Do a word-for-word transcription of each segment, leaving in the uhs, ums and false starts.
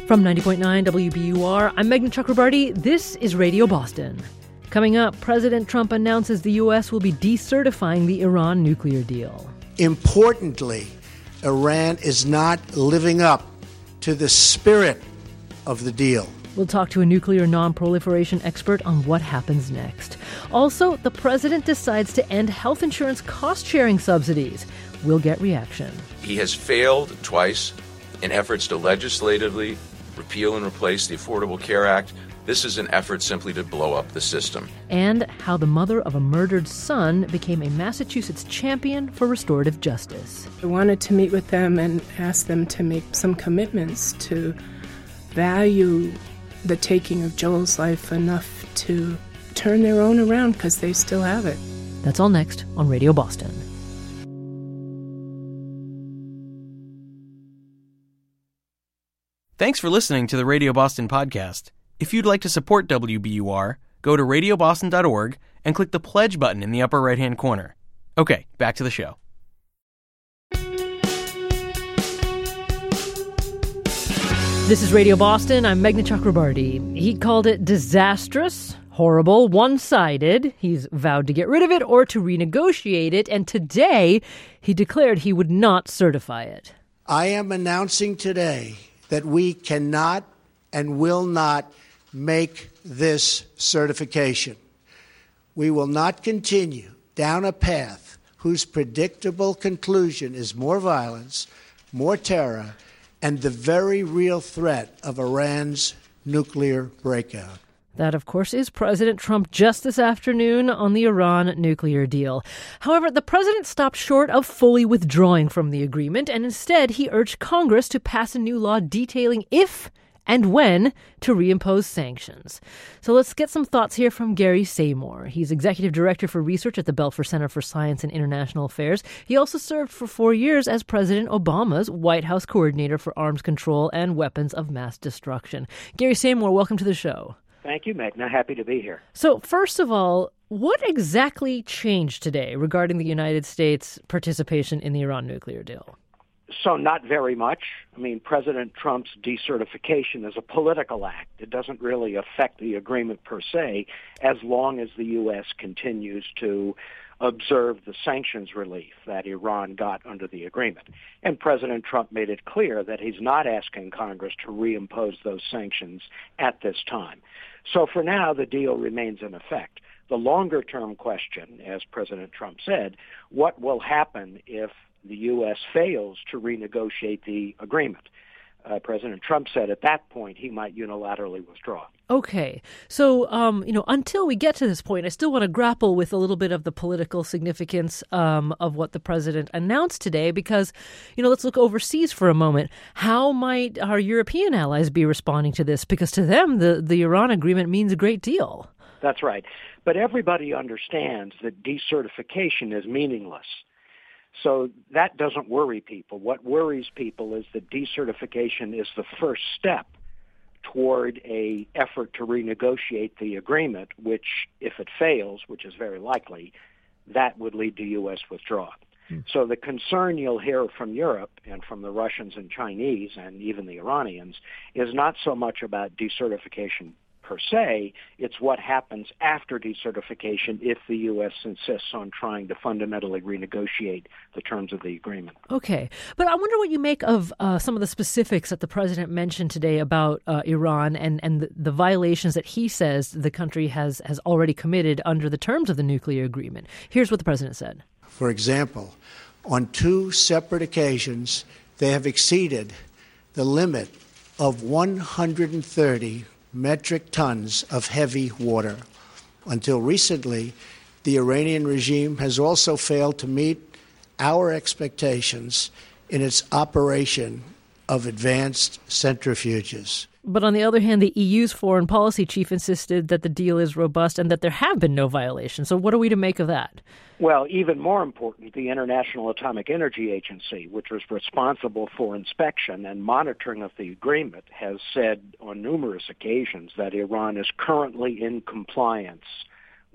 From ninety point nine W B U R, I'm Meghna Chakrabarti. This is Radio Boston. Coming up, President Trump announces the U S will be decertifying the Iran nuclear deal. Importantly, Iran is not living up to the spirit of the deal. We'll talk to a nuclear non-proliferation expert on what happens next. Also, the president decides to end health insurance cost-sharing subsidies. We'll get reaction. He has failed twice in efforts to legislatively repeal and replace the Affordable Care Act. This is an effort simply to blow up the system. And how the mother of a murdered son became a Massachusetts champion for restorative justice. I wanted to meet with them and ask them to make some commitments to value the taking of Joel's life enough to turn their own around, because they still have it. That's all next on Radio Boston. Thanks for listening to the Radio Boston podcast. If you'd like to support W B U R, go to radio boston dot org and click the pledge button in the upper right-hand corner. Okay, back to the show. This is Radio Boston. I'm Meghna Chakrabarti. He called it disastrous, horrible, one-sided. He's vowed to get rid of it or to renegotiate it, and today he declared he would not certify it. I am announcing today that we cannot and will not make this certification. We will not continue down a path whose predictable conclusion is more violence, more terror, and the very real threat of Iran's nuclear breakout. That, of course, is President Trump just this afternoon on the Iran nuclear deal. However, the president stopped short of fully withdrawing from the agreement, and instead he urged Congress to pass a new law detailing if and when to reimpose sanctions. So let's get some thoughts here from Gary Seymour. He's executive director for research at the Belfer Center for Science and International Affairs. He also served for four years as President Obama's White House coordinator for arms control and weapons of mass destruction. Gary Seymour, welcome to the show. Thank you, Meghna. Happy to be here. So first of all, what exactly changed today regarding the United States' participation in the Iran nuclear deal? So not very much. I mean, President Trump's decertification is a political act. It doesn't really affect the agreement per se, as long as the U S continues to observe the sanctions relief that Iran got under the agreement. And President Trump made it clear that he's not asking Congress to reimpose those sanctions at this time. So for now, the deal remains in effect. The longer-term question, as President Trump said, what will happen if the U S fails to renegotiate the agreement? Uh, President Trump said at that point he might unilaterally withdraw. Okay. So, um, you know, until we get to this point, I still want to grapple with a little bit of the political significance um, of what the president announced today, because, you know, let's look overseas for a moment. How might our European allies be responding to this? Because to them, the, the Iran agreement means a great deal. That's right. But everybody understands that decertification is meaningless. So that doesn't worry people. What worries people is that decertification is the first step toward a effort to renegotiate the agreement, which, if it fails, which is very likely, that would lead to U S withdrawal. Hmm. So the concern you'll hear from Europe and from the Russians and Chinese and even the Iranians is not so much about decertification per se, it's what happens after decertification if the U S insists on trying to fundamentally renegotiate the terms of the agreement. Okay. But I wonder what you make of uh, some of the specifics that the president mentioned today about uh, Iran and, and the, the violations that he says the country has, has already committed under the terms of the nuclear agreement. Here's what the president said. For example, on two separate occasions, they have exceeded the limit of one hundred thirty metric tons of heavy water. Until recently, the Iranian regime has also failed to meet our expectations in its operation of advanced centrifuges. But on the other hand, the E U's foreign policy chief insisted that the deal is robust and that there have been no violations. So what are we to make of that? Well, even more important, the International Atomic Energy Agency, which was responsible for inspection and monitoring of the agreement, has said on numerous occasions that Iran is currently in compliance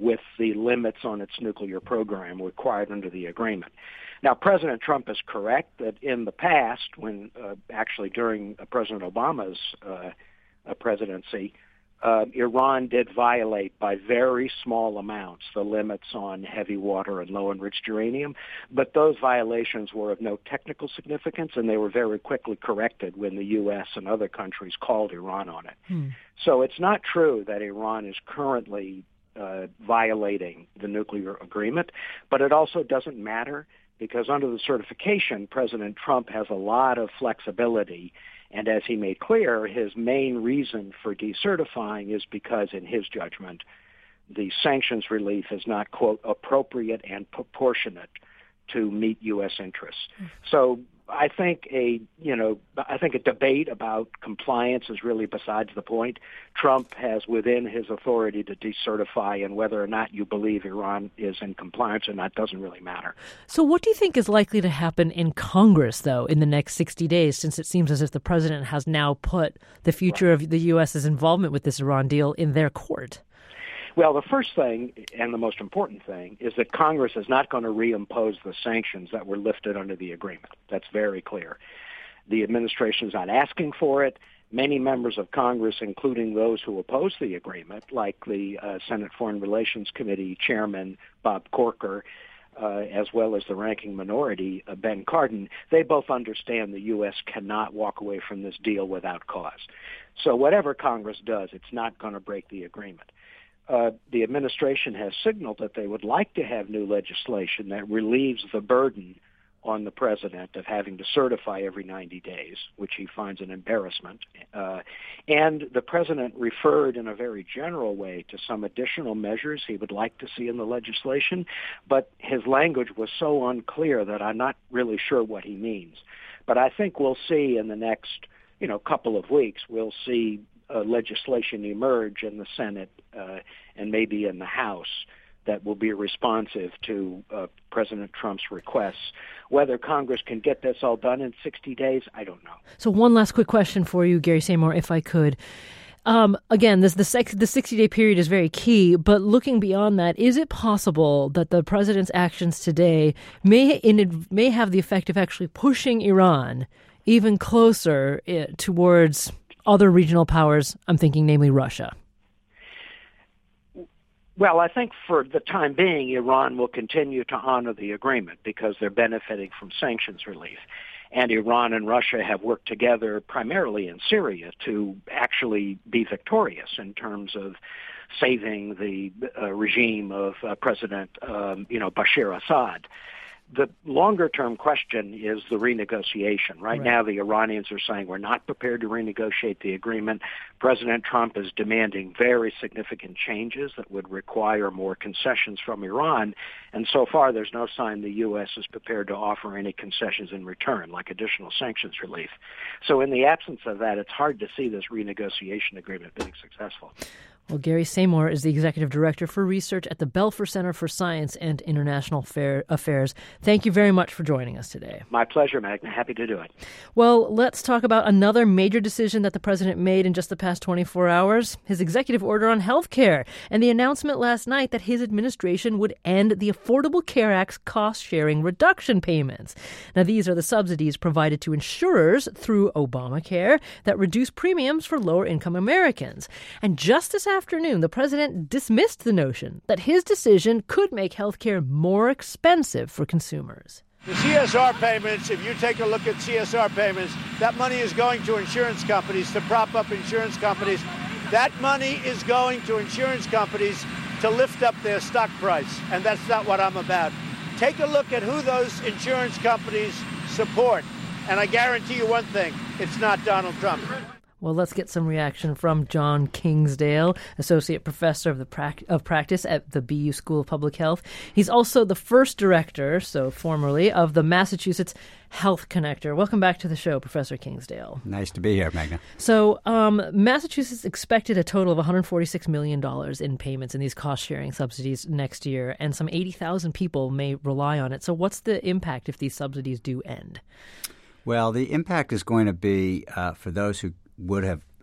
with the limits on its nuclear program required under the agreement. Now, President Trump is correct that in the past, when uh, actually during uh, President Obama's uh, uh, presidency, uh, Iran did violate by very small amounts the limits on heavy water and low-enriched uranium, but those violations were of no technical significance, and they were very quickly corrected when the U S and other countries called Iran on it. Hmm. So it's not true that Iran is currently uh, violating the nuclear agreement, but it also doesn't matter, because under the certification, President Trump has a lot of flexibility. And as he made clear, his main reason for decertifying is because, in his judgment, the sanctions relief is not, quote, appropriate and proportionate to meet U S interests. Mm. So I think a, you know, I think a debate about compliance is really besides the point. Trump has within his authority to decertify, and whether or not you believe Iran is in compliance or not doesn't really matter. So what do you think is likely to happen in Congress, though, in the next sixty days, since it seems as if the president has now put the future right. of the U S's involvement with this Iran deal in their court? Well, the first thing, and the most important thing, is that Congress is not going to reimpose the sanctions that were lifted under the agreement. That's very clear. The administration is not asking for it. Many members of Congress, including those who oppose the agreement, like the uh, Senate Foreign Relations Committee Chairman Bob Corker, uh, as well as the ranking minority, uh, Ben Cardin, they both understand the U S cannot walk away from this deal without cause. So whatever Congress does, it's not going to break the agreement. Uh, the administration has signaled that they would like to have new legislation that relieves the burden on the president of having to certify every ninety days, which he finds an embarrassment. Uh, and the president referred in a very general way to some additional measures he would like to see in the legislation, but his language was so unclear that I'm not really sure what he means. But I think we'll see in the next, you know, couple of weeks, we'll see Uh, legislation emerge in the Senate uh, and maybe in the House that will be responsive to uh, President Trump's requests. Whether Congress can get this all done in sixty days, I don't know. So one last quick question for you, Gary Samore, if I could. Um, again, this, the, sex, the sixty-day period is very key, but looking beyond that, is it possible that the president's actions today may, in, may have the effect of actually pushing Iran even closer uh, towards other regional powers, I'm thinking namely Russia? Well, I think for the time being, Iran will continue to honor the agreement because they're benefiting from sanctions relief. And Iran and Russia have worked together primarily in Syria to actually be victorious in terms of saving the uh, regime of uh, President um, you know, Bashar Assad. The longer-term question is the renegotiation. Right, right now, the Iranians are saying we're not prepared to renegotiate the agreement. President Trump is demanding very significant changes that would require more concessions from Iran. And so far, there's no sign the U S is prepared to offer any concessions in return, like additional sanctions relief. So in the absence of that, it's hard to see this renegotiation agreement being successful. Well, Gary Samore is the Executive Director for Research at the Belfer Center for Science and International Fair Affairs. Thank you very much for joining us today. My pleasure, Magna. Happy to do it. Well, let's talk about another major decision that the president made in just the past twenty-four hours, his executive order on health care, and the announcement last night that his administration would end the Affordable Care Act's cost-sharing reduction payments. Now, these are the subsidies provided to insurers through Obamacare that reduce premiums for lower-income Americans. And just this afternoon, the president dismissed the notion that his decision could make health care more expensive for consumers. The C S R payments, if you take a look at C S R payments, that money is going to insurance companies to prop up insurance companies. That money is going to insurance companies to lift up their stock price, and that's not what I'm about. Take a look at who those insurance companies support, and I guarantee you one thing, it's not Donald Trump. Well, let's get some reaction from John Kingsdale, Associate Professor of the pra- of Practice at the B U School of Public Health. He's also the first director, so formerly, of the Massachusetts Health Connector. Welcome back to the show, Professor Kingsdale. Nice to be here, Magna. So um, Massachusetts expected a total of one hundred forty-six million dollars in payments in these cost-sharing subsidies next year, and some eighty thousand people may rely on it. So what's the impact if these subsidies do end? Well, the impact is going to be uh, for those who would have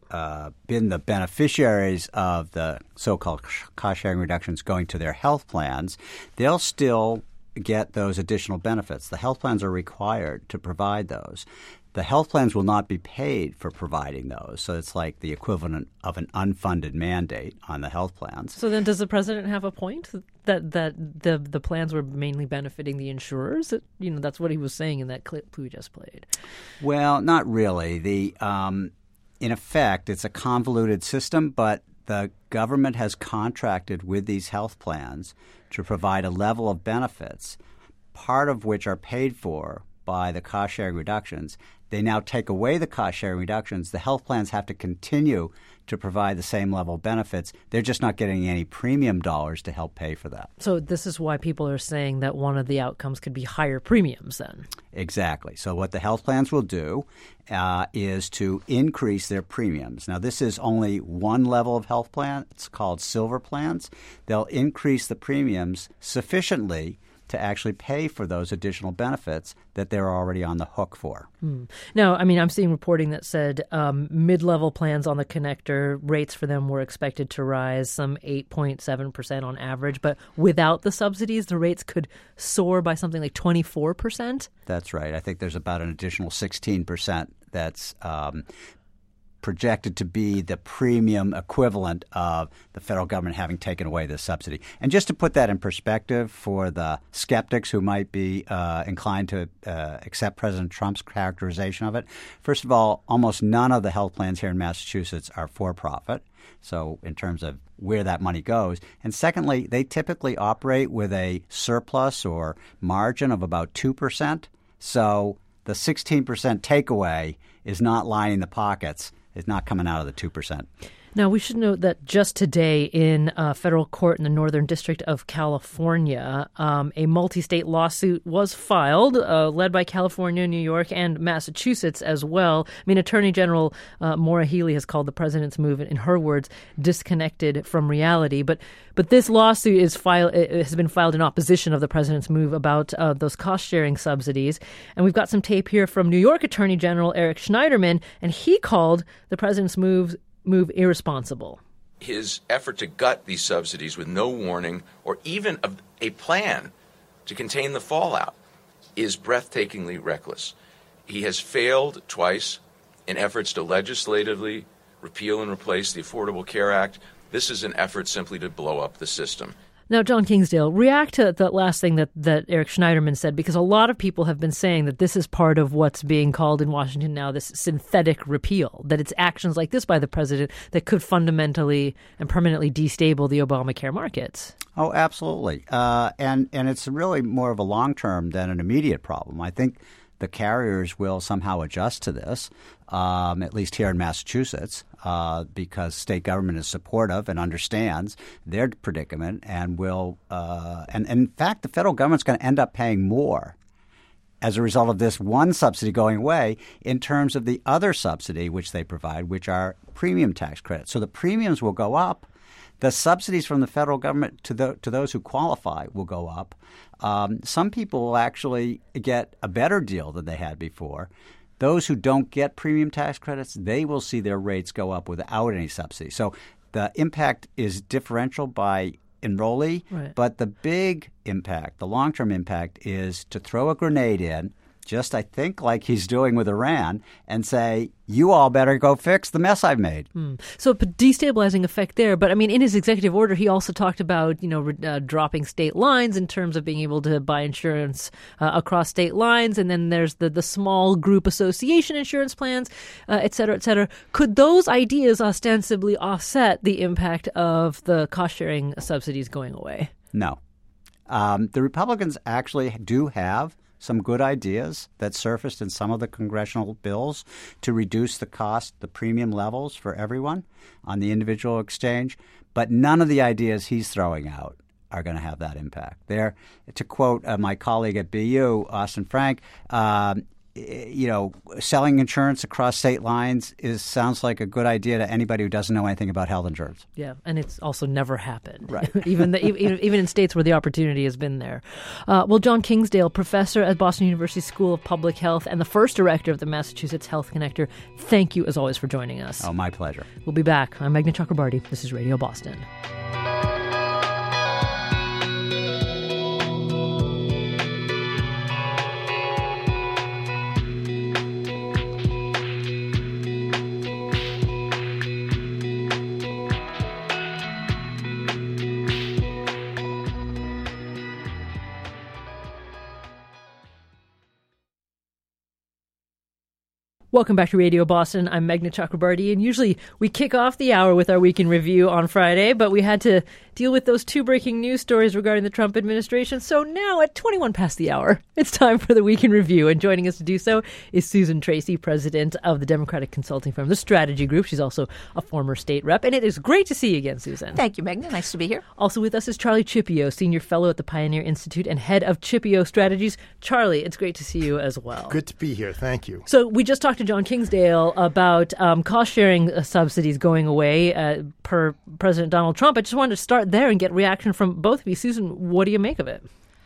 uh, been the beneficiaries of the so-called cost-sharing reductions going to their health plans, they'll still get those additional benefits. The health plans are required to provide those. The health plans will not be paid for providing those. So it's like the equivalent of an unfunded mandate on the health plans. So then does the president have a point that that the the plans were mainly benefiting the insurers? You know, that's what he was saying in that clip we just played. Well, not really. The um, in effect, it's a convoluted system, but the government has contracted with these health plans to provide a level of benefits, part of which are paid for by the cost-sharing reductions. They now take away the cost-sharing reductions. The health plans have to continue to provide the same level of benefits. They're just not getting any premium dollars to help pay for that. So this is why people are saying that one of the outcomes could be higher premiums then. Exactly. So what the health plans will do uh, is to increase their premiums. Now, this is only one level of health plan. It's called silver plans. They'll increase the premiums sufficiently to actually pay for those additional benefits that they're already on the hook for. Hmm. Now, I mean, I'm seeing reporting that said um, mid-level plans on the connector, rates for them were expected to rise some eight point seven percent on average, but without the subsidies, the rates could soar by something like twenty-four percent? That's right. I think there's about an additional sixteen percent that's um, projected to be the premium equivalent of the federal government having taken away this subsidy. And just to put that in perspective for the skeptics who might be uh, inclined to uh, accept President Trump's characterization of it, first of all, almost none of the health plans here in Massachusetts are for-profit. So in terms of where that money goes. And secondly, they typically operate with a surplus or margin of about two percent. So the sixteen percent takeaway is not lining the pockets. It's not coming out of the two percent. Now, we should note that just today in a federal court in the Northern District of California, um, a multi-state lawsuit was filed, uh, led by California, New York, and Massachusetts as well. I mean, Attorney General uh, Maura Healey has called the president's move, in her words, disconnected from reality. But but this lawsuit is file, it has been filed in opposition of the president's move about uh, those cost-sharing subsidies. And we've got some tape here from New York Attorney General Eric Schneiderman, and he called the president's move move irresponsible. His effort to gut these subsidies with no warning or even a, a plan to contain the fallout is breathtakingly reckless. He has failed twice in efforts to legislatively repeal and replace the Affordable Care Act. This is an effort simply to blow up the system. Now, John Kingsdale, react to the last thing that, that Eric Schneiderman said, because a lot of people have been saying that this is part of what's being called in Washington now this synthetic repeal, that it's actions like this by the president that could fundamentally and permanently destabilize the Obamacare markets. Oh, absolutely. Uh, and, and it's really more of a long-term than an immediate problem. I think the carriers will somehow adjust to this, um, at least here in Massachusetts, uh, because state government is supportive and understands their predicament and will uh, – and, and in fact, the federal government's going to end up paying more as a result of this one subsidy going away in terms of the other subsidy which they provide, which are premium tax credits. So the premiums will go up. The subsidies from the federal government to the, to those who qualify will go up. Um, some people will actually get a better deal than they had before. Those who don't get premium tax credits, they will see their rates go up without any subsidy. So the impact is differential by enrollee, right. But the big impact, the long-term impact, is to throw a grenade in, just I think like he's doing with Iran, and say, you all better go fix the mess I've made. Mm. So a destabilizing effect there. But, I mean, in his executive order, he also talked about, you know, uh, dropping state lines in terms of being able to buy insurance uh, across state lines. And then there's the, the small group association insurance plans, uh, et cetera, et cetera. Could those ideas ostensibly offset the impact of the cost-sharing subsidies going away? No. Um, the Republicans actually do have some good ideas that surfaced in some of the congressional bills to reduce the cost, the premium levels for everyone on the individual exchange. But none of the ideas he's throwing out are going to have that impact. There, to quote uh, my colleague at B U, Austin Frank, um, you know, selling insurance across state lines is sounds like a good idea to anybody who doesn't know anything about health insurance. Yeah, and it's also never happened. Right. even, the, even even in states where the opportunity has been there. Uh, well, John Kingsdale, professor at Boston University School of Public Health and the first director of the Massachusetts Health Connector, thank you as always for joining us. Oh, my pleasure. We'll be back. I'm Meghna Chakrabarti. This is Radio Boston. Welcome back to Radio Boston. I'm Meghna Chakrabarti, and usually we kick off the hour with our Week in Review on Friday, but we had to deal with those two breaking news stories regarding the Trump administration. So now at twenty-one past the hour, it's time for the Week in Review, and joining us to do so is Susan Tracy, president of the Democratic consulting firm, The Strategy Group. She's also a former state rep, and it is great to see you again, Susan. Thank you, Meghna. Nice to be here. Also with us is Charlie Cipio, senior fellow at the Pioneer Institute and head of Cipio Strategies. Charlie, it's great to see you as well. Good to be here. Thank you. So we just talked to John Kingsdale about um, cost-sharing uh, subsidies going away uh, per President Donald Trump. I just wanted to start there and get reaction from both of you. Susan, what do you make of it?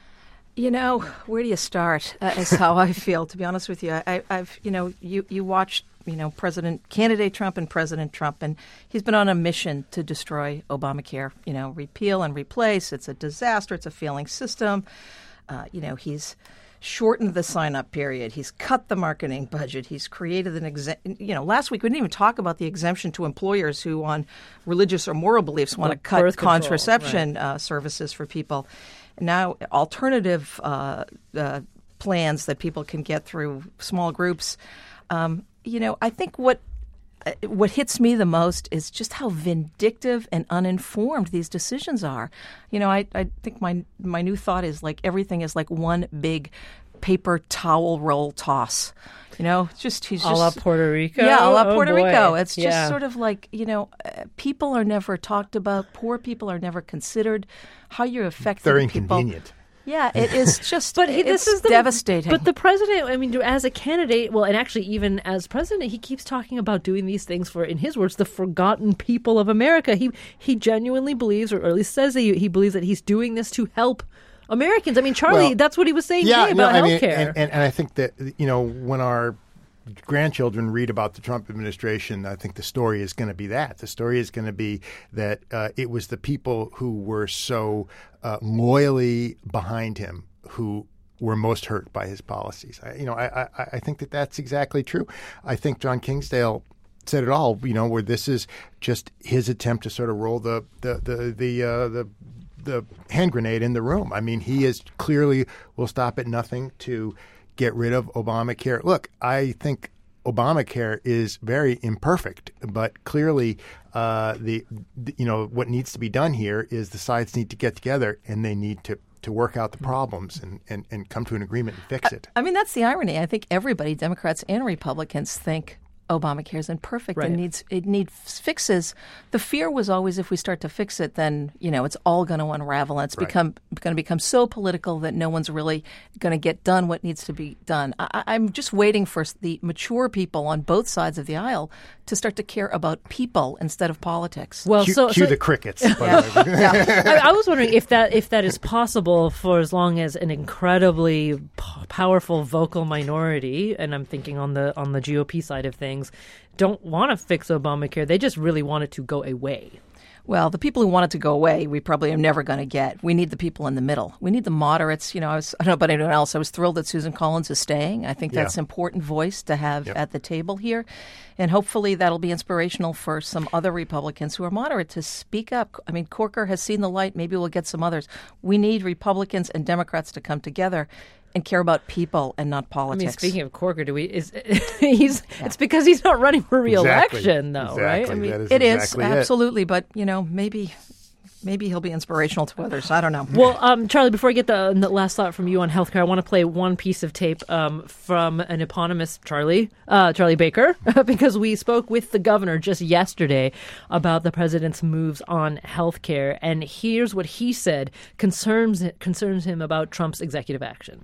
You know, where do you start? Uh, is how I feel. To be honest with you, I, I've you know you you watched you know President candidate Trump and President Trump, and he's been on a mission to destroy Obamacare. You know, repeal and replace. It's a disaster. It's a failing system. Uh, you know, he's shortened the sign-up period. He's cut the marketing budget. He's created an exemption. You know, last week we didn't even talk about the exemption to employers who, on religious or moral beliefs, want to cut birth control, contraception right. uh, services for people. Now, alternative uh, uh, plans that people can get through small groups. Um, you know, I think what what hits me the most is just how vindictive and uninformed these decisions are. You know, I, I think my my new thought is like everything is like one big paper towel roll toss. You know, just he's just a la Puerto Rico. Yeah, a la oh, Puerto boy. Rico. It's just yeah. sort of like, you know, uh, people are never talked about. Poor people are never considered. How you affect Very people. inconvenient. Yeah, it is just But he, it's this is the, devastating. But the president, I mean, as a candidate, well, and actually even as president, he keeps talking about doing these things for, in his words, the forgotten people of America. He he genuinely believes, or at least says that he, he believes that he's doing this to help Americans. I mean, Charlie, Well, that's what he was saying yeah, today no, about I mean, healthcare. and, and, and I think that, you know, when our grandchildren read about the Trump administration, I think the story is going to be that. The story is going to be that uh, it was the people who were so uh, loyally behind him who were most hurt by his policies. I, you know, I, I, I think that that's exactly true. I think John Kingsdale said it all. You know, where this is just his attempt to sort of roll the the the the uh, the, the hand grenade in the room. I mean, he is clearly will stop at nothing to get rid of Obamacare. Look, I think Obamacare is very imperfect, but clearly uh, the, the you know what needs to be done here is the sides need to get together and they need to to work out the problems and, and, and come to an agreement and fix it. I mean, that's the irony. I think everybody, Democrats and Republicans, think Obamacare is imperfect right. and needs it needs fixes. The fear was always if we start to fix it, then you know it's all going to unravel. And it's Right. become going to become so political that no one's really going to get done what needs to be done. I, I'm just waiting for the mature people on both sides of the aisle to start to care about people instead of politics. well, Cue, so, cue so the crickets. by the way. I, I was wondering if that if that is possible for as long as an incredibly p- powerful vocal minority, and I'm thinking on the on the G O P side of things, don't want to fix Obamacare. They just really want it to go away. Well, the people who want it to go away, we probably are never going to get. We need the people in the middle. We need the moderates. You know, I, was, I don't know about anyone else. I was thrilled that Susan Collins is staying. I think Yeah. that's an important voice to have Yep. at the table here. And hopefully that'll be inspirational for some other Republicans who are moderate to speak up. I mean, Corker has seen the light. Maybe we'll get some others. We need Republicans and Democrats to come together and care about people and not I politics. mean, speaking of Corker, do we? Is he's? It's because he's not running for re-election, Exactly. though, Exactly. right? I mean, That is It is, exactly it. absolutely. But, you know, maybe maybe he'll be inspirational to others. I don't know. well, um, Charlie, before I get the, the last thought from you on healthcare, I want to play one piece of tape um, from an eponymous Charlie, uh, Charlie Baker, because we spoke with the governor just yesterday about the president's moves on healthcare, and here's what he said concerns concerns him about Trump's executive action.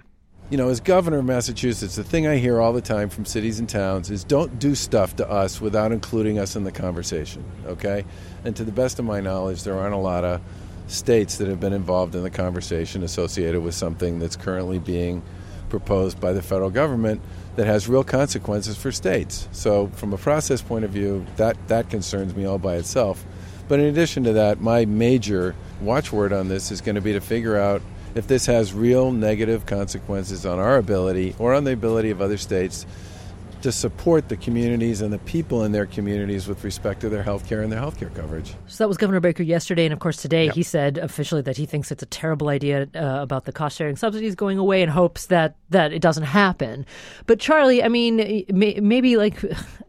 you know, as governor of Massachusetts, the thing I hear all the time from cities and towns is don't do stuff to us without including us in the conversation, okay? And to the best of my knowledge, there aren't a lot of states that have been involved in the conversation associated with something that's currently being proposed by the federal government that has real consequences for states. So from a process point of view, that, that concerns me all by itself. But in addition to that, my major watchword on this is going to be to figure out if this has real negative consequences on our ability or on the ability of other states to support the communities and the people in their communities with respect to their health care and their health care coverage. So that was Governor Baker yesterday. And of course, today Yep. he said officially that he thinks it's a terrible idea uh, about the cost sharing subsidies going away and hopes that, that it doesn't happen. But Charlie, I mean, may, maybe like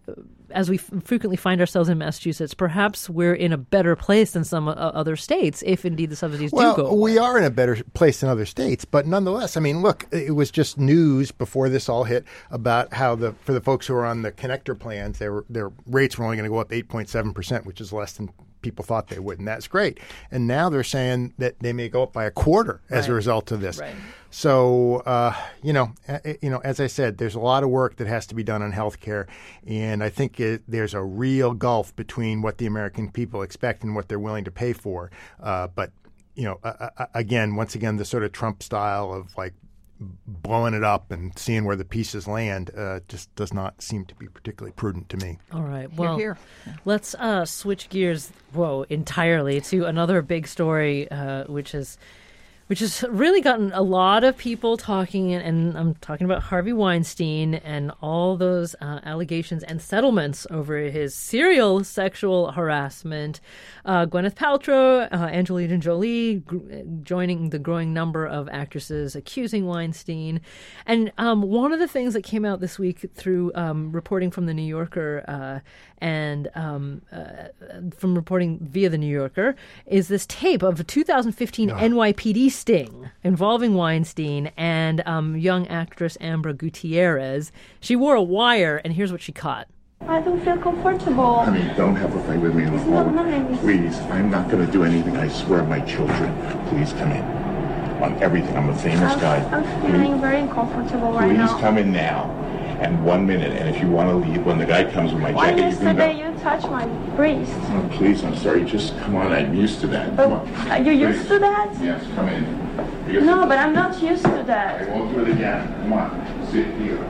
as we f- frequently find ourselves in Massachusetts, perhaps we're in a better place than some uh, other states if indeed the subsidies well, do go away. we are in a better place than other states, but nonetheless, I mean, look, it was just news before this all hit about how the for the folks who are on the connector plans, their their rates were only going to go up eight point seven percent, which is less than people thought they would, and that's great. And now they're saying that they may go up by a quarter as Right. a result of this. Right. So, uh, you know, uh, you know, as I said, there's a lot of work that has to be done on healthcare, and I think it, there's a real gulf between what the American people expect and what they're willing to pay for. Uh, but, you know, uh, uh, again, once again, the sort of Trump style of like blowing it up and seeing where the pieces land uh, just does not seem to be particularly prudent to me. All right. Well, here. let's uh, switch gears, whoa, entirely to another big story, uh, which is which has really gotten a lot of people talking, and I'm talking about Harvey Weinstein and all those uh, allegations and settlements over his serial sexual harassment. Uh, Gwyneth Paltrow, uh, Angelina Jolie gr- joining the growing number of actresses accusing Weinstein. And um, one of the things that came out this week through um, reporting from The New Yorker uh, and um, uh, from reporting via The New Yorker is this tape of a two thousand fifteen oh. N Y P D sting involving Weinstein and um, young actress Ambra Gutierrez. She wore a wire, and here's what she caught. I don't feel comfortable. Honey, don't have a fight with me in the It's hallway. not nice. Please, I'm not going to do anything. I swear, my children. Please come in. On everything. I'm a famous I'm, guy. I'm feeling please, very uncomfortable right please now. come in now. And one minute. And if you want to leave, when the guy comes with my Why jacket, you can go. yesterday you touched my breast? Oh, please, I'm sorry. Just come on. I'm used to that. But Come on. are you used Please. to that? Yes, come in. Because No, but I'm not used to I that. won't do it again. Come on. Sit here.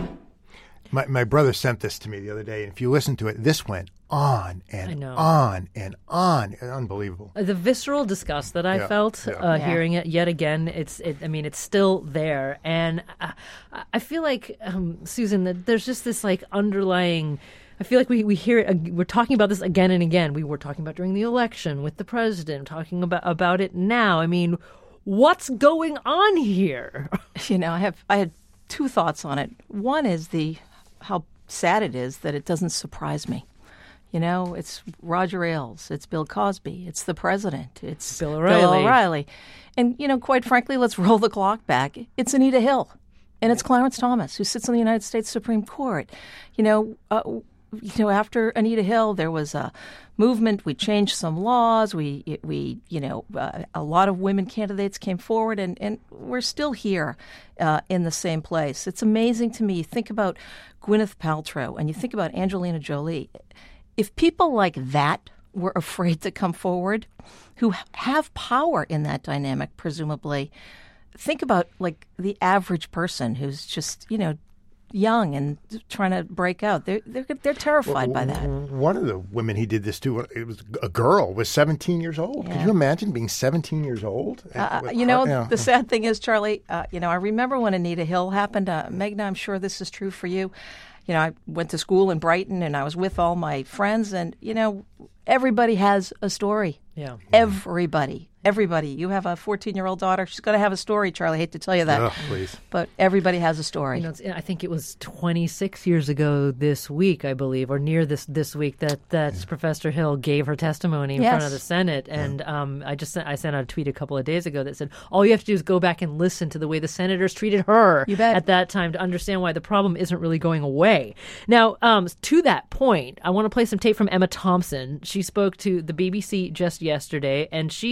My my brother sent this to me the other day, and if you listen to it, this went on and I know. on and on. Unbelievable. The visceral disgust that I Yeah, felt yeah. Uh, Yeah. hearing it yet again, it's. It, I mean, it's still there, and I, I feel like um, Susan, that there's just this like underlying. I feel like we, we hear it. We're talking about this again and again. We were talking about during the election with the president, talking about about it now. I mean, what's going on here? You know, I have I had two thoughts on it. One is the how sad it is that it doesn't surprise me. You know, it's Roger Ailes, it's Bill Cosby, it's the president, it's Bill O'Reilly. O'Reilly. And, you know, quite frankly, let's roll the clock back. It's Anita Hill, and it's Clarence Thomas, who sits on the United States Supreme Court. You know, uh, you know, after Anita Hill, there was a movement. We changed some laws. We, we, you know, uh, a lot of women candidates came forward, and, and we're still here uh, in the same place. It's amazing to me. You think about Gwyneth Paltrow, and you think about Angelina Jolie. If people like that were afraid to come forward, who have power in that dynamic, presumably, think about like the average person who's just, you know, young and trying to break out. They're they're, they're terrified by that. One of the women he did this to, it was a girl, was seventeen years old. Yeah. Could you imagine being seventeen years old? Uh, With you know, heart- yeah. the sad thing is, Charlie, uh, you know, I remember when Anita Hill happened. Uh, Meghna, I'm sure this is true for you. You know, I went to school in Brighton, and I was with all my friends, and, you know, everybody has a story. Yeah. Everybody. Everybody. You have a fourteen-year-old daughter. She's going to have a story, Charlie. I hate to tell you that. Ugh, please. But everybody has a story. You know, it's, I think it was twenty-six years ago this week, I believe, or near this this week that that yeah. Professor Hill gave her testimony in yes. front of the Senate. And yeah. um, I just sent, I sent out a tweet a couple of days ago that said all you have to do is go back and listen to the way the senators treated her you bet. at that time to understand why the problem isn't really going away. Now, um, to that point, I want to play some tape from Emma Thompson. She spoke to the B B C just yesterday, and she told the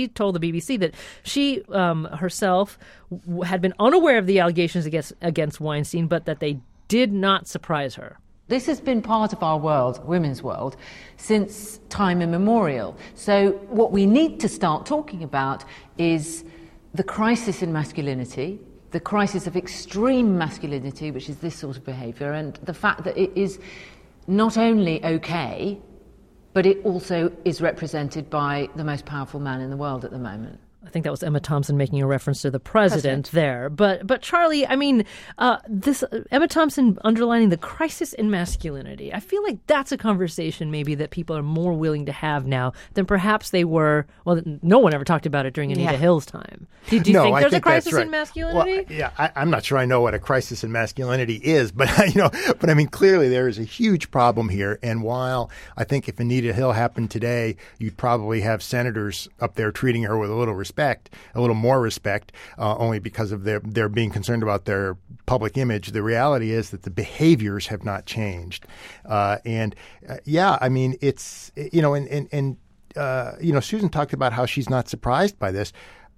B B C that she um, herself w- had been unaware of the allegations against against Weinstein, but that they did not surprise her. This has been part of our world, women's world, since time immemorial. So what we need to start talking about is the crisis in masculinity, the crisis of extreme masculinity, which is this sort of behaviour, and the fact that it is not only okay, but it also is represented by the most powerful man in the world at the moment. I think that was Emma Thompson making a reference to the president, president. there. But, but Charlie, I mean, uh, this uh, Emma Thompson underlining the crisis in masculinity. I feel like that's a conversation maybe that people are more willing to have now than perhaps they were. Well, no one ever talked about it during Anita Yeah. Hill's time. Do, do you no, think I there's think a crisis that's right. in masculinity? Well, yeah, I, I'm not sure I know what a crisis in masculinity is, but you know, but I mean, clearly there is a huge problem here. And while I think if Anita Hill happened today, you'd probably have senators up there treating her with a little respect, a little more respect, uh, only because of their their being concerned about their public image. The reality is that the behaviors have not changed, uh, and uh, yeah, I mean, it's you know, and and and uh, you know, Susan talked about how she's not surprised by this.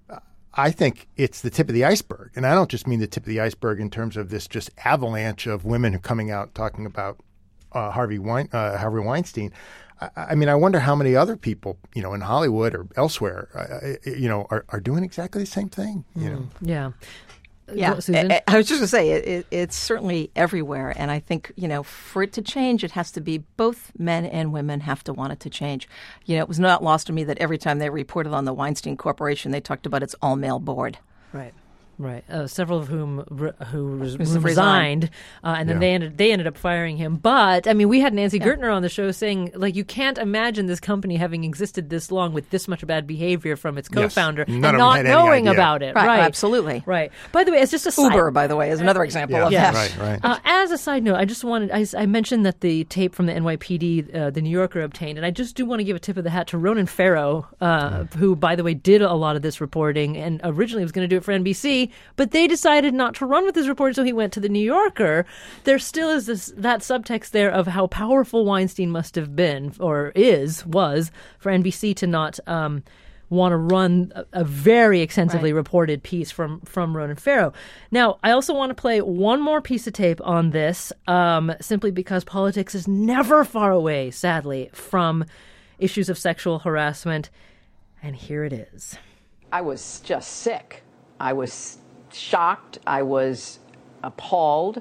I think it's the tip of the iceberg. And I don't just mean the tip of the iceberg in terms of this just avalanche of women who coming out talking about uh, Harvey Wein, uh, Harvey Weinstein. I, I mean, I wonder how many other people, you know, in Hollywood or elsewhere, uh, you know, are, are doing exactly the same thing, you know. Yeah. Yeah, Susan? I, I was just going to say, it, it, it's certainly everywhere. And I think, you know, for it to change, it has to be both men and women have to want it to change. You know, it was not lost on me that every time they reported on the Weinstein Corporation, they talked about its all-male board. Right. Right, uh, several of whom re- who res- Resigned. resigned, uh, and then Yeah. they ended they ended up firing him. But I mean, we had Nancy Yeah. Gertner on the show saying, like, you can't imagine this company having existed this long with this much bad behavior from its Yes. co-founder None and of them not had any knowing idea. about it. Right, Right, absolutely. Right. By the way, as just a side- Uber, by the way, is another example of Yeah. that. Right, right. Uh, as a side note, I just wanted, I, I mentioned that the tape from the N Y P D, uh, the New Yorker obtained, and I just do want to give a tip of the hat to Ronan Farrow, uh, who, by the way, did a lot of this reporting and originally was going to do it for N B C, but they decided not to run with his report, so he went to the New Yorker. There still is this that subtext there of how powerful Weinstein must have been, or is, was, for N B C to not um, want to run a, a very extensively Right. reported piece from, from Ronan Farrow. Now, I also want to play one more piece of tape on this, um, simply because politics is never far away, sadly, from issues of sexual harassment. And here it is. I was just sick. I was shocked. I was appalled.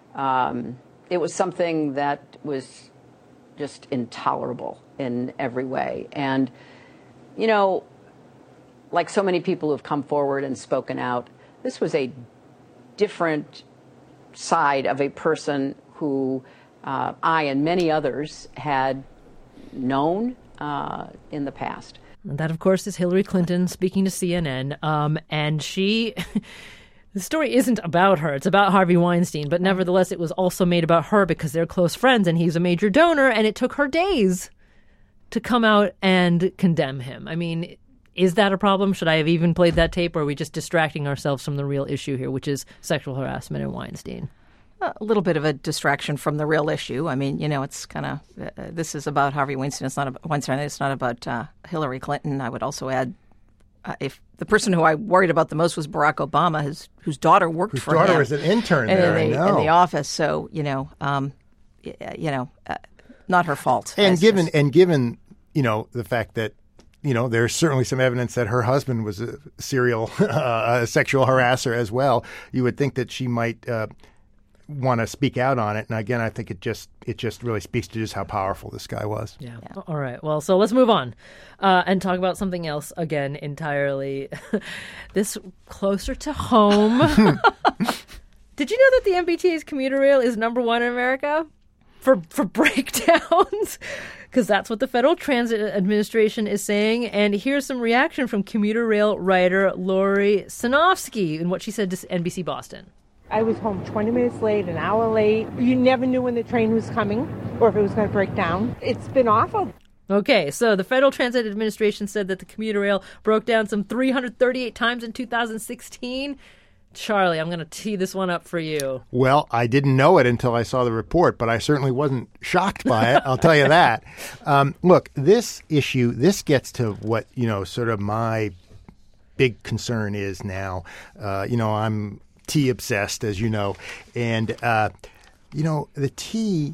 Um, it was something that was just intolerable in every way. And, you know, like so many people who've come forward and spoken out, this was a different side of a person who uh, I and many others had known uh, in the past. And that, of course, is Hillary Clinton speaking to C N N. Um, and she, the story isn't about her. It's about Harvey Weinstein. But nevertheless, it was also made about her because they're close friends and he's a major donor. And it took her days to come out and condemn him. I mean, is that a problem? Should I have even played that tape? Or are we just distracting ourselves from the real issue here, which is sexual harassment and Weinstein? A little bit of a distraction from the real issue. I mean, you know, it's kind of uh, this is about Harvey Weinstein. It's not about Weinstein. It's not about uh, Hillary Clinton. I would also add, uh, if the person who I worried about the most was Barack Obama, his whose daughter worked Whose for daughter him was an intern in, there, in, I the, in know. the office. So you know, um, y- you know, uh, not her fault. And As- given as- and given you know the fact that you know there's certainly some evidence that her husband was a serial uh, a sexual harasser as well, you would think that she might uh, want to speak out on it. And again, I think it just it just really speaks to just how powerful this guy was. Yeah. All right. Well, so let's move on uh, and talk about something else again entirely. This closer to home. Did you know that the M B T A's commuter rail is number one in America for for breakdowns? Because that's what the Federal Transit Administration is saying. And here's some reaction from commuter rail writer Lori Sinofsky in what she said to N B C Boston. I was home twenty minutes late, an hour late. You never knew when the train was coming or if it was going to break down. It's been awful. Okay, so the Federal Transit Administration said that the commuter rail broke down some three hundred thirty-eight times in two thousand sixteen. Charlie, I'm going to tee this one up for you. Well, I didn't know it until I saw the report, but I certainly wasn't shocked by it. I'll tell you that. Um, look, this issue, this gets to what, you know, sort of my big concern is now. Uh, you know, I'm tea obsessed, as you know, and uh, you know the tea.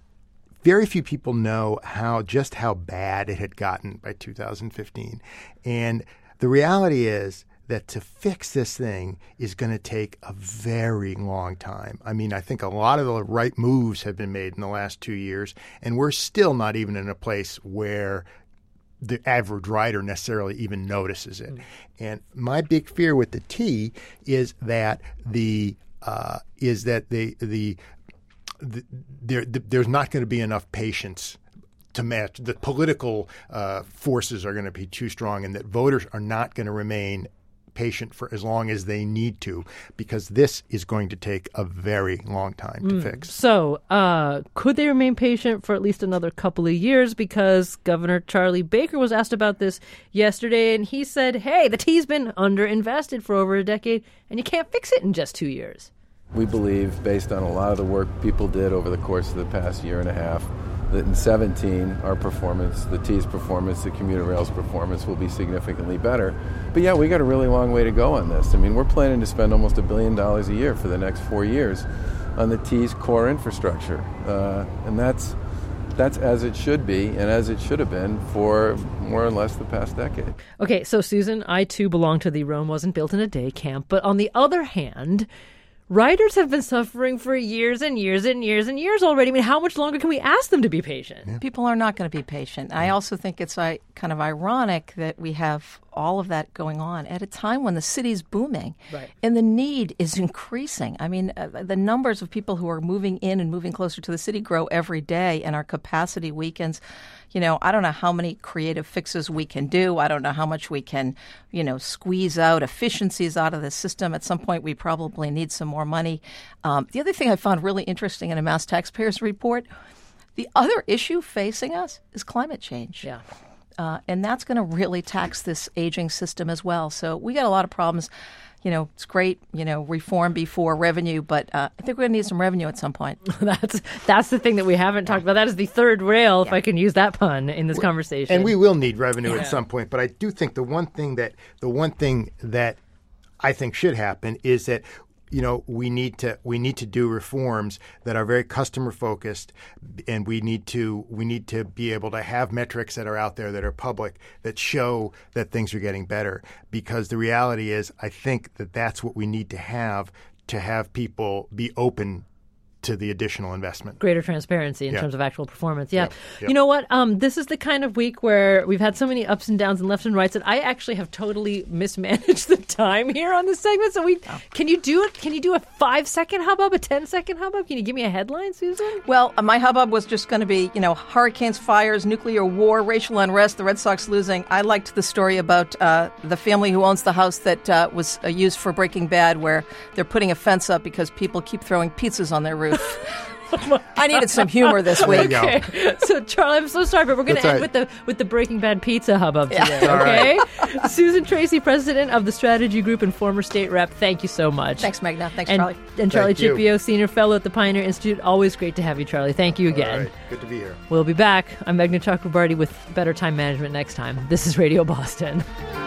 Very few people know how just how bad it had gotten by two thousand fifteen, and the reality is that to fix this thing is going to take a very long time. I mean, I think a lot of the right moves have been made in the last two years, and we're still not even in a place where the average writer necessarily even notices it. Mm. And my big fear with the tea is that the uh, is that the the, the there the, there's not going to be enough patience to match. The political uh, forces are going to be too strong, and that voters are not going to remain patient for as long as they need to, because this is going to take a very long time to mm. fix. So uh, could they remain patient for at least another couple of years? Because Governor Charlie Baker was asked about this yesterday, and he said, hey, the tea's been underinvested for over a decade, and you can't fix it in just two years. We believe, based on a lot of the work people did over the course of the past year and a half, that in seventeen, our performance, the T's performance, the commuter rail's performance will be significantly better. But yeah, we got a really long way to go on this. I mean, we're planning to spend almost a billion dollars a year for the next four years on the T's core infrastructure. Uh, and that's that's as it should be and as it should have been for more or less the past decade. Okay, so Susan, I too belong to the Rome wasn't built in a day camp. But on the other hand, riders have been suffering for years and years and years and years already. I mean, how much longer can we ask them to be patient? Yeah. People are not going to be patient. I also think it's uh, kind of ironic that we have all of that going on at a time when the city's booming, right, and the need is increasing. I mean, uh, the numbers of people who are moving in and moving closer to the city grow every day, and our capacity weakens. You know, I don't know how many creative fixes we can do. I don't know how much we can, you know, squeeze out efficiencies out of the system. At some point, we probably need some more money. Um, the other thing I found really interesting in a Mass Taxpayers Report, the other issue facing us is climate change. Yeah. Uh, and that's going to really tax this aging system as well. So we got a lot of problems. You know, it's great, you know, reform before revenue, but uh, I think we're going to need some revenue at some point. that's that's the thing that we haven't talked about. That is the third rail, yeah. if I can use that pun in this conversation. And we will need revenue yeah. at some point. But I do think the one thing that the one thing that I think should happen is that, you know, we need to we need to do reforms that are very customer focused, and we need to we need to be able to have metrics that are out there that are public that show that things are getting better. Because the reality is, I think that that's what we need to have to have people be open to the additional investment. Greater transparency in yeah. terms of actual performance. Yeah. Yep. Yep. You know what? Um, this is the kind of week where we've had so many ups and downs and lefts and rights that I actually have totally mismanaged the time here on this segment. So we oh. can you do it? Can you do a five second hubbub, a ten second hubbub? Can you give me a headline, Susan? Well, uh, my hubbub was just going to be, you know, hurricanes, fires, nuclear war, racial unrest, the Red Sox losing. I liked the story about uh, the family who owns the house that uh, was uh, used for Breaking Bad, where they're putting a fence up because people keep throwing pizzas on their roof. Oh I needed some humor this week. Okay. So, Charlie, I'm so sorry, but we're going to end right. with the with the Breaking Bad pizza hubbub yeah. today, okay? Right. Susan Tracy, president of the Strategy Group and former state rep, thank you so much. Thanks, Magna. Thanks, and, Charlie. And Charlie thank Chipio, senior fellow at the Pioneer Institute. Always great to have you, Charlie. Thank you again. All right. Good to be here. We'll be back. I'm Meghna Chakrabarty with Better Time Management next time. This is Radio Boston.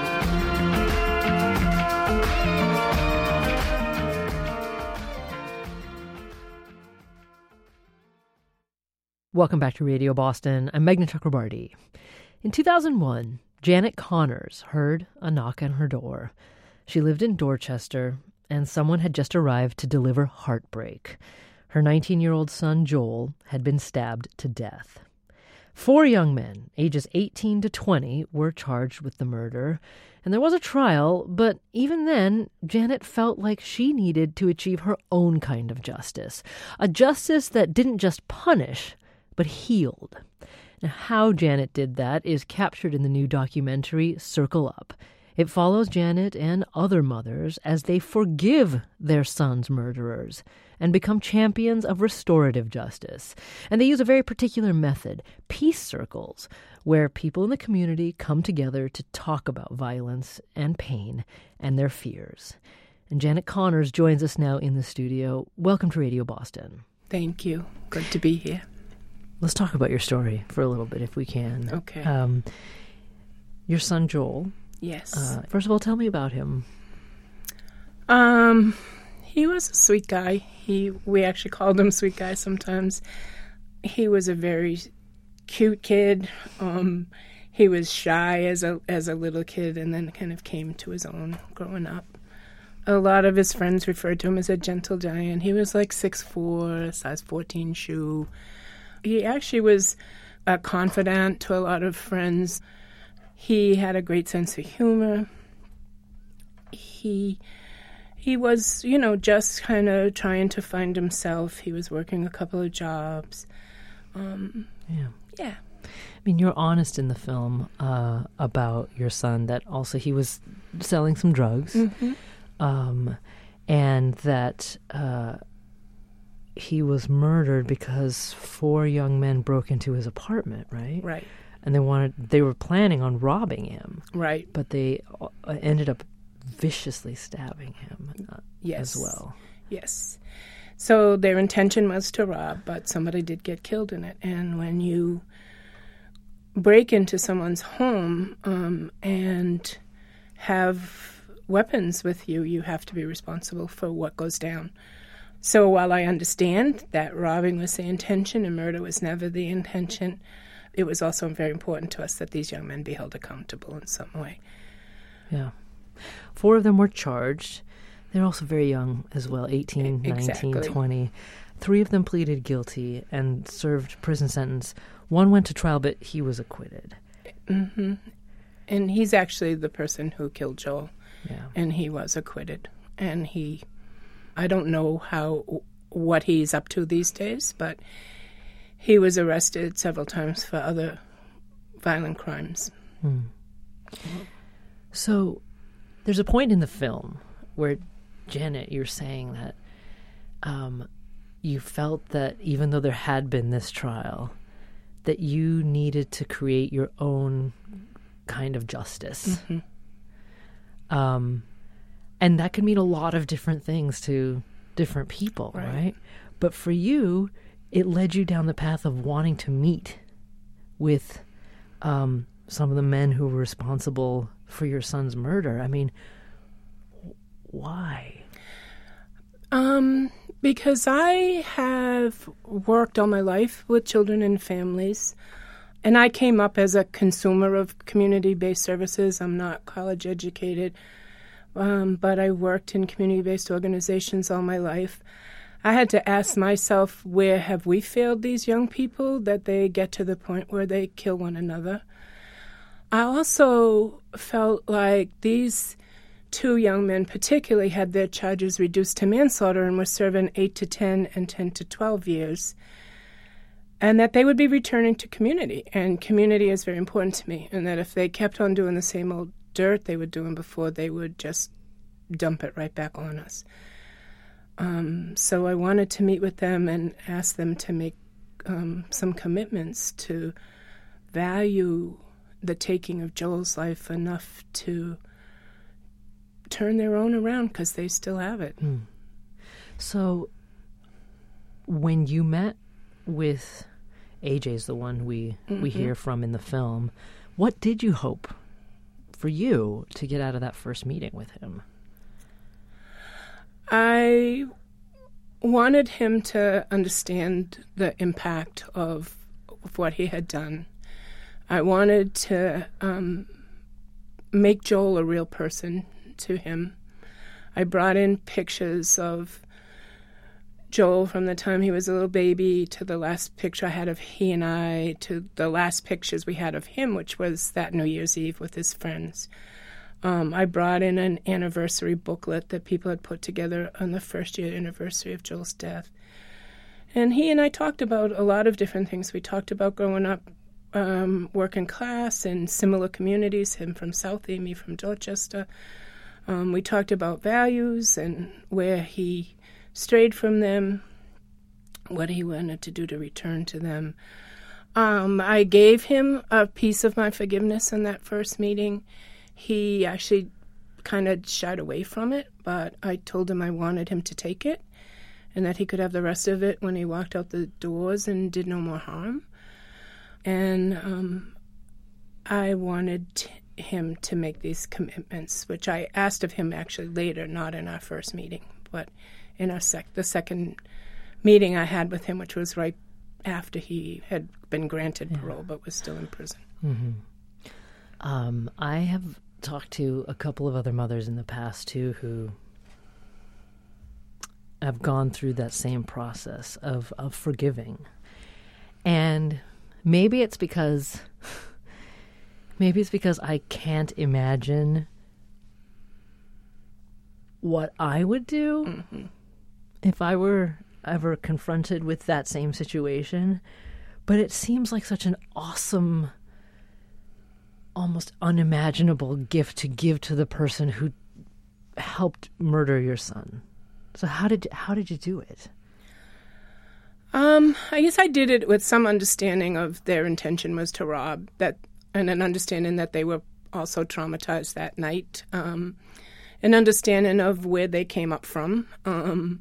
Welcome back to Radio Boston. I'm Meghna Chakrabarty. In two thousand one, Janet Connors heard a knock on her door. She lived in Dorchester, and someone had just arrived to deliver heartbreak. Her nineteen-year-old son, Joel, had been stabbed to death. Four young men, ages eighteen to twenty, were charged with the murder, and there was a trial, but even then, Janet felt like she needed to achieve her own kind of justice, a justice that didn't just punish, but healed. Now, how Janet did that is captured in the new documentary, Circle Up. It follows Janet and other mothers as they forgive their sons' murderers and become champions of restorative justice. And they use a very particular method, peace circles, where people in the community come together to talk about violence and pain and their fears. And Janet Connors joins us now in the studio. Welcome to Radio Boston. Thank you. Good to be here. Let's talk about your story for a little bit, if we can. Okay. Um, your son, Joel, Yes. Uh, first of all, tell me about him. Um, he was a sweet guy. He we actually called him Sweet Guy sometimes. He was a very cute kid. Um, he was shy as a as a little kid, and then kind of came to his own growing up. A lot of his friends referred to him as a gentle giant. He was like six foot four, size fourteen shoe. He actually was a confidant to a lot of friends. He had a great sense of humor. He he was, you know, just kind of trying to find himself. He was working a couple of jobs. Um, yeah. Yeah. I mean, you're honest in the film uh, about your son that also he was selling some drugs. Mm-hmm. Um, and that uh, he was murdered because four young men broke into his apartment, right? Right. And they wanted, they were planning on robbing him. Right. But they uh, ended up viciously stabbing him uh, yes. as well. Yes. So their intention was to rob, but somebody did get killed in it. And when you break into someone's home um, and have weapons with you, you have to be responsible for what goes down. So while I understand that robbing was the intention and murder was never the intention, it was also very important to us that these young men be held accountable in some way. Yeah. Four of them were charged. They're also very young as well, eighteen, exactly. nineteen, twenty. Three of them pleaded guilty and served prison sentence. One went to trial, but he was acquitted. Mm-hmm. And he's actually the person who killed Joel. Yeah. And he was acquitted. And he, I don't know how, what he's up to these days, but he was arrested several times for other violent crimes. Hmm. So there's a point in the film where, Janet, you're saying that um, you felt that even though there had been this trial, that you needed to create your own kind of justice. Mm-hmm. Um, and that could mean a lot of different things to different people, right. right? But for you, it led you down the path of wanting to meet with um, some of the men who were responsible for your son's murder. I mean, why? Um, because I have worked all my life with children and families, and I came up as a consumer of community-based services. I'm not college educated, um, but I worked in community-based organizations all my life. I had to ask myself, where have we failed these young people that they get to the point where they kill one another? I also felt like these two young men particularly had their charges reduced to manslaughter and were serving eight to ten and ten to twelve years, and that they would be returning to community. And community is very important to me, and that if they kept on doing the same old dirt they were doing before, they would just dump it right back on us. Um, so I wanted to meet with them and ask them to make um, some commitments to value the taking of Joel's life enough to turn their own around, because they still have it. Mm. So when you met with A J's the one we mm-hmm. we hear from in the film, what did you hope for you to get out of that first meeting with him? I wanted him to understand the impact of, of what he had done. I wanted to um, make Joel a real person to him. I brought in pictures of Joel from the time he was a little baby to the last picture I had of he and I, to the last pictures we had of him, which was that New Year's Eve with his friends. Um, I brought in an anniversary booklet that people had put together on the first year anniversary of Joel's death. And he and I talked about a lot of different things. We talked about growing up um, working class in similar communities, him from Southie, me from Dorchester. Um, we talked about values and where he strayed from them, what he wanted to do to return to them. Um, I gave him a piece of my forgiveness in that first meeting. He actually kind of shied away from it, but I told him I wanted him to take it and that he could have the rest of it when he walked out the doors and did no more harm. And um, I wanted him to make these commitments, which I asked of him actually later, not in our first meeting, but in our sec- the second meeting I had with him, which was right after he had been granted Yeah. parole but was still in prison. Mm-hmm. Um, I have talked to a couple of other mothers in the past, too, who have gone through that same process of, of forgiving. And maybe it's because... Maybe it's because I can't imagine what I would do mm-hmm. if I were ever confronted with that same situation. But it seems like such an awesome, almost unimaginable gift to give to the person who helped murder your son. So how did how did you do it? Um, I guess I did it with some understanding of their intention was to rob, that, and an understanding that they were also traumatized that night, um, an understanding of where they came up from. Um,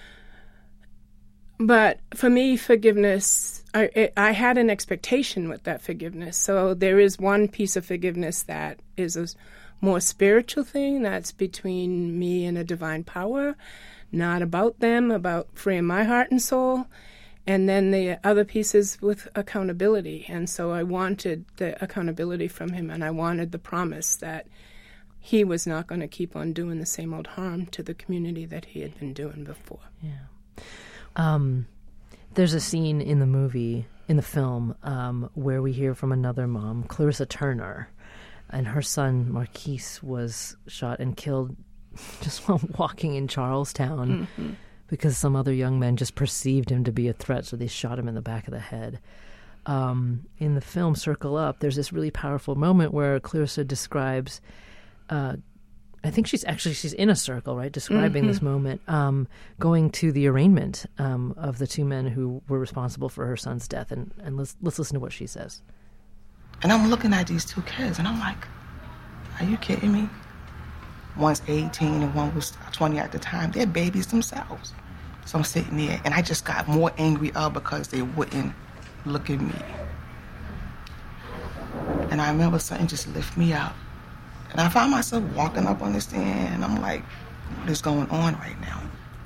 but for me, forgiveness, I, it, I had an expectation with that forgiveness. So there is one piece of forgiveness that is a more spiritual thing that's between me and a divine power, not about them, about freeing my heart and soul. And then the other pieces with accountability. And so I wanted the accountability from him, and I wanted the promise that he was not going to keep on doing the same old harm to the community that he had been doing before. Yeah. Um, there's a scene in the movie, in the film, um, where we hear from another mom, Clarissa Turner, and her son, Marquise, was shot and killed just while walking in Charlestown. Mm-hmm. Because some other young men just perceived him to be a threat, so they shot him in the back of the head. Um, in the film Circle Up, there's this really powerful moment where Clarissa describes, uh, I think she's actually, she's in a circle, right, describing mm-hmm. this moment, um, going to the arraignment um, of the two men who were responsible for her son's death. And, and let's, let's listen to what she says. And I'm looking at these two kids, and I'm like, are you kidding me? One's eighteen and one was twenty at the time. They're babies themselves. So I'm sitting there, and I just got more angry up because they wouldn't look at me. And I remember something just lift me up. And I found myself walking up on the stand, and I'm like, what is going on right now?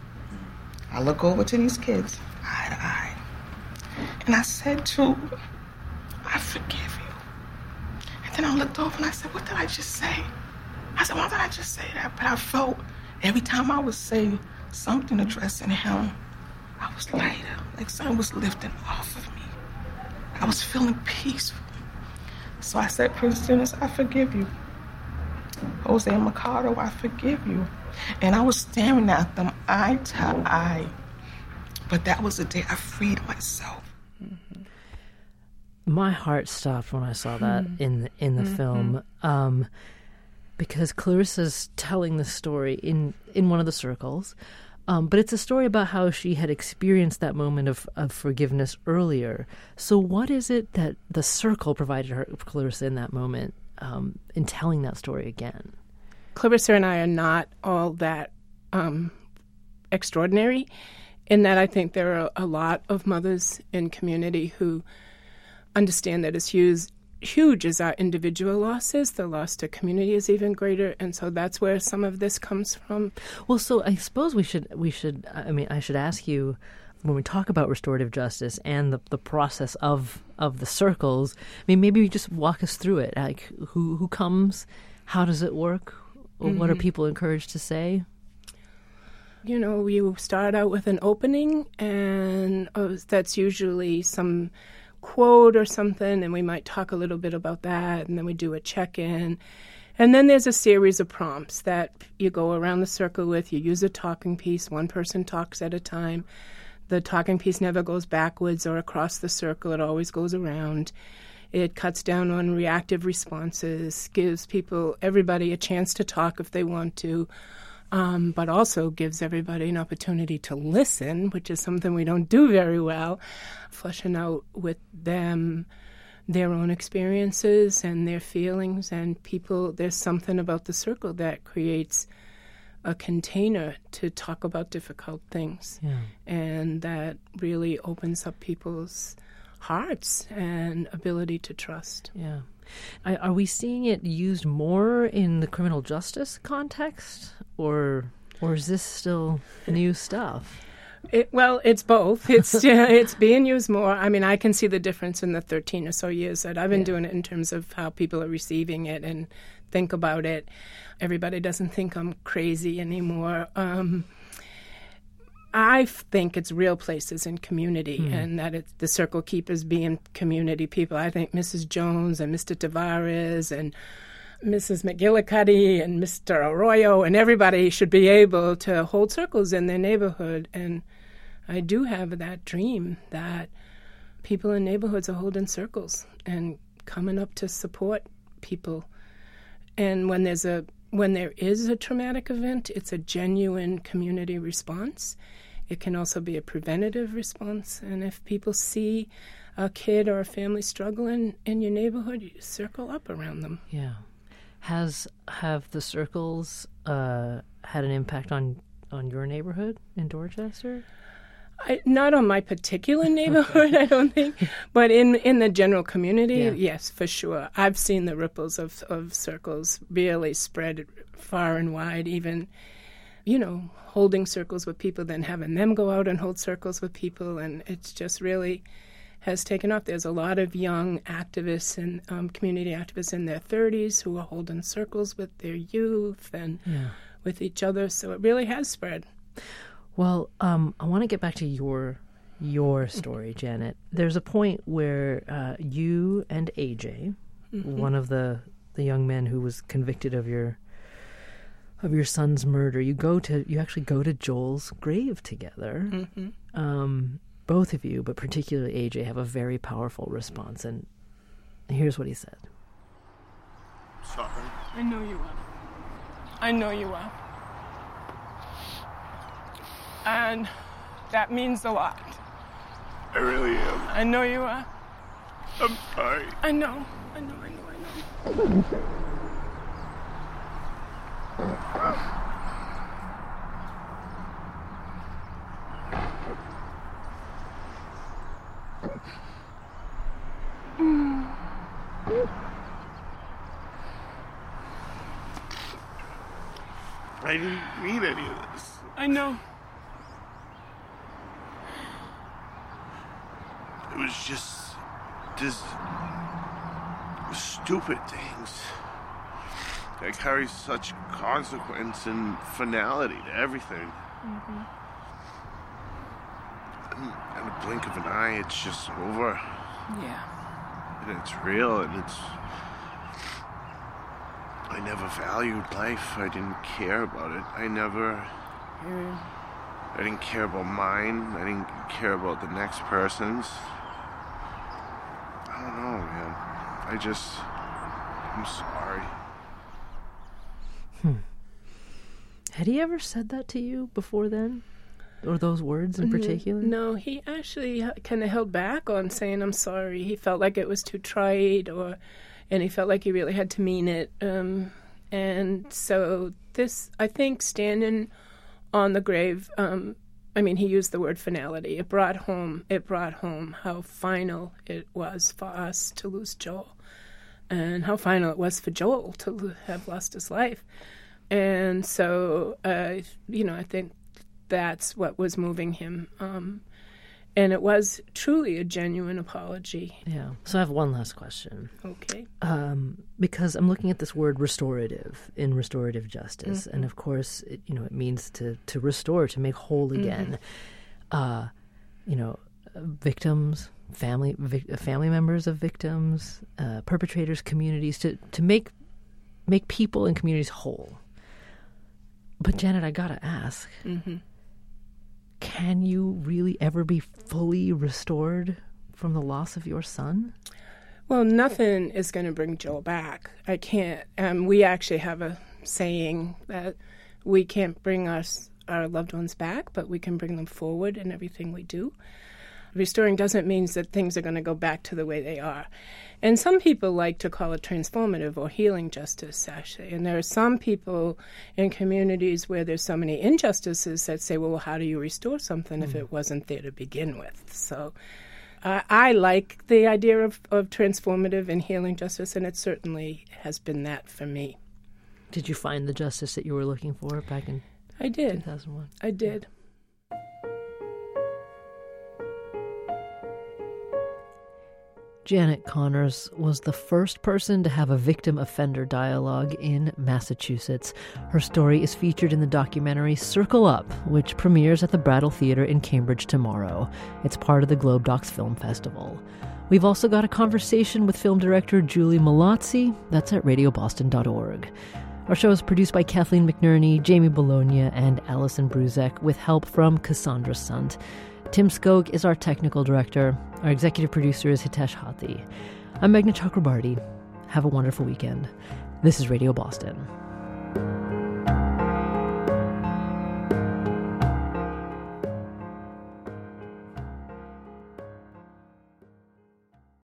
I look over to these kids, eye to eye. And I said to them, I forgive you. And then I looked over and I said, what did I just say? I said, why did I just say that? But I felt every time I would say something addressing him, I was lighter, like something was lifting off of me. I was feeling peaceful. So I said, Prince Dennis, I forgive you. Jose Mercado, I forgive you. And I was staring at them eye to eye. But that was the day I freed myself. Mm-hmm. My heart stopped when I saw that mm-hmm. in the, in the mm-hmm. film. Um, because Clarissa's telling the story in, in one of the circles, um, but it's a story about how she had experienced that moment of, of forgiveness earlier. So what is it that the circle provided her, Clarissa, in that moment, um, in telling that story again? Clarissa and I are not all that um, extraordinary, in that I think there are a lot of mothers in community who understand that it's huge, huge as our individual loss is, the loss to community is even greater, and so that's where some of this comes from. Well, so I suppose we should, we should. I mean, I should ask you, when we talk about restorative justice and the the process of of the circles, I mean, maybe you just walk us through it. Like, who who comes, how does it work, mm-hmm. what are people encouraged to say? You know, you start out with an opening, and uh, that's usually some quote or something, and we might talk a little bit about that, and then we do a check-in. And then there's a series of prompts that you go around the circle with. You use a talking piece. One person talks at a time. The talking piece never goes backwards or across the circle. It always goes around. It cuts down on reactive responses, gives people, everybody, a chance to talk if they want to, um, but also gives everybody an opportunity to listen, which is something we don't do very well, fleshing out with them their own experiences and their feelings. And people, there's something about the circle that creates a container to talk about difficult things. Yeah. And that really opens up people's hearts and ability to trust. Yeah. I, are we seeing it used more in the criminal justice context, or or is this still new stuff? It, well, it's both. It's uh, it's being used more. I mean, I can see the difference in the thirteen or so years that I've been yeah. doing it in terms of how people are receiving it and think about it. Everybody doesn't think I'm crazy anymore. Um, I think it's real places in community, mm. and that it's the circle keepers being community people. I think Missus Jones and Mister Tavares and Missus McGillicuddy and Mister Arroyo and everybody should be able to hold circles in their neighborhood. And I do have that dream that people in neighborhoods are holding circles and coming up to support people. And when there's a when there is a traumatic event, it's a genuine community response. It can also be a preventative response. And if people see a kid or a family struggling in your neighborhood, you circle up around them. Yeah. Has have the circles uh, had an impact on, on your neighborhood in Dorchester? I, not on my particular neighborhood, I don't think, but in, in the general community, yeah. yes, for sure. I've seen the ripples of, of circles really spread far and wide, even, you know, holding circles with people, then having them go out and hold circles with people, and it's just really has taken off. There's a lot of young activists and um, community activists in their thirties who are holding circles with their youth and yeah. with each other, so it really has spread. Well, um, I want to get back to your your story, Janet. There's a point where uh, you and A J, mm-hmm. one of the, the young men who was convicted of your of your son's murder, you go to you actually go to Joel's grave together. Mm-hmm. Um, both of you, but particularly A J, have a very powerful response, and here's what he said. Sorry. I know you are. I know you are. And that means a lot. I really am. I know you are. I'm sorry. I know. I know, I know, I know. I didn't mean any of this. I know. It was just, just stupid things that carry such consequence and finality to everything. Mm-hmm. And in a blink of an eye, it's just over. Yeah. And it's real, and it's... I never valued life. I didn't care about it. I never... Mm. I didn't care about mine. I didn't care about the next person's. I don't know, man. I just... I'm sorry. Hmm. Had he ever said that to you before then? Or those words in particular? No, he actually kind of held back on saying I'm sorry. He felt like it was too trite, or, and he felt like he really had to mean it. Um, and so this, I think, standing on the grave, um, I mean, he used the word finality. It brought home, it brought home how final it was for us to lose Joel, and how final it was for Joel to lo- have lost his life. And so, uh, you know, I think that's what was moving him. Um, and it was truly a genuine apology. Yeah. So I have one last question. Okay. Um, because I'm looking at this word restorative in restorative justice. Mm-hmm. And of course, it, you know, it means to, to restore, to make whole again. Mm-hmm. Uh, you know, victims, family vic- family members of victims, uh, perpetrators, communities, to, to make make people and communities whole. But Janet, I gotta ask, mm-hmm. can you really ever be fully restored from the loss of your son? Well, nothing is going to bring Joel back. I can't. Um, we actually have a saying that we can't bring us our loved ones back, but we can bring them forward in everything we do. Restoring doesn't mean that things are going to go back to the way they are. And some people like to call it transformative or healing justice, actually. And there are some people in communities where there's so many injustices that say, well, how do you restore something mm. if it wasn't there to begin with? So I, I like the idea of, of transformative and healing justice, and it certainly has been that for me. Did you find the justice that you were looking for back in I did. two thousand one? I did. Janet Connors was the first person to have a victim-offender dialogue in Massachusetts. Her story is featured in the documentary Circle Up, which premieres at the Brattle Theatre in Cambridge tomorrow. It's part of the Globe Docs Film Festival. We've also got a conversation with film director Julie Malazzi. That's at radio boston dot org. Our show is produced by Kathleen McNerney, Jamie Bologna, and Allison Bruzek, with help from Cassandra Sant. Tim Skog is our technical director. Our executive producer is Hitesh Hathi. I'm Meghna Chakrabarti. Have a wonderful weekend. This is Radio Boston.